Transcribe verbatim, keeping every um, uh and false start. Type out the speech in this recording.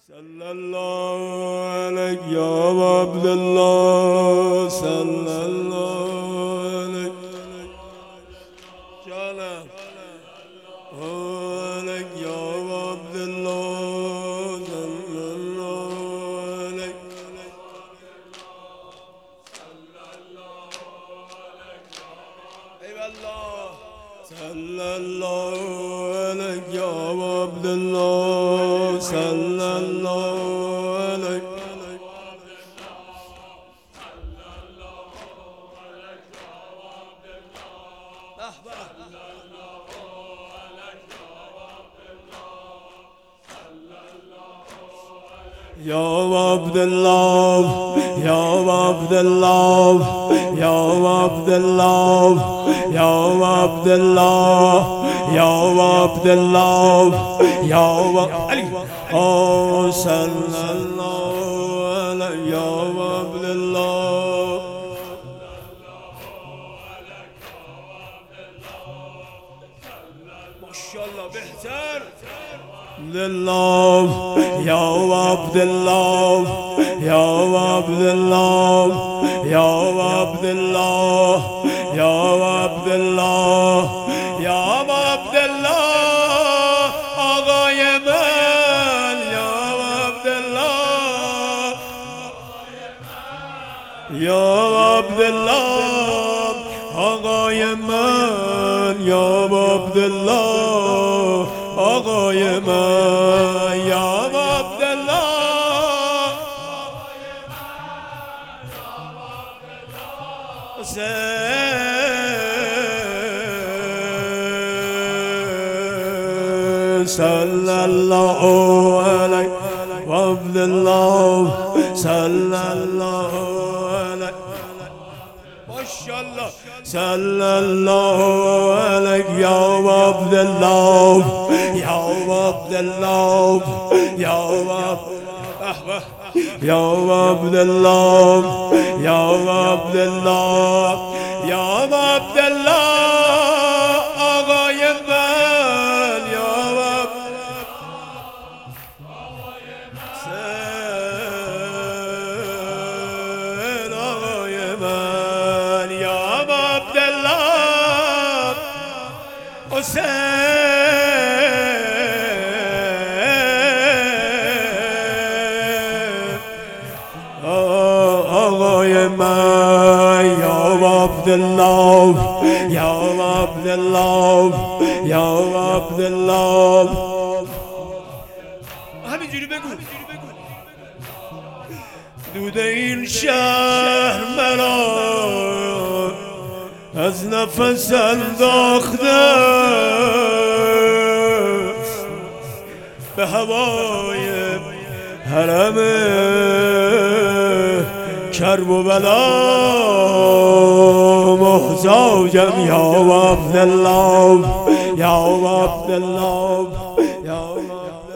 صلى الله عليك يا عبد الله صلى الله عليك جانا عليك يا عبد الله صلى الله عليك اي والله صلى الله عليك يا عبد الله صلى الله عليك يا عبد الله يا عبد الله يا عبد الله يا عبد الله يا عبد الله يا علي او صلى الله عليه يا عبد الله ما شاء الله بهتر لله يا عبد الله يا عبد الله يا عبد الله يا عبد الله يا عبد الله آقای من يا عبد الله يا عبد الله آقای من يا عبد الله آقای من یا عبدالله صلى الله عليه وعبد الله صلى الله عليه ما شاء الله صلى الله عليك يا عبد الله يا عبد الله يا عبد يا عبد الله يا عبد الله يا عبد الله آقای من یا آقای من یا عبد الله آقای من یا عبد الله یا عبد الله یا عبد الله همینجوری بگو دود این شهر مرا از نفس انداخته به هوای حرم کرب و بلا محتاجم یا عبد الله یا عبد الله یا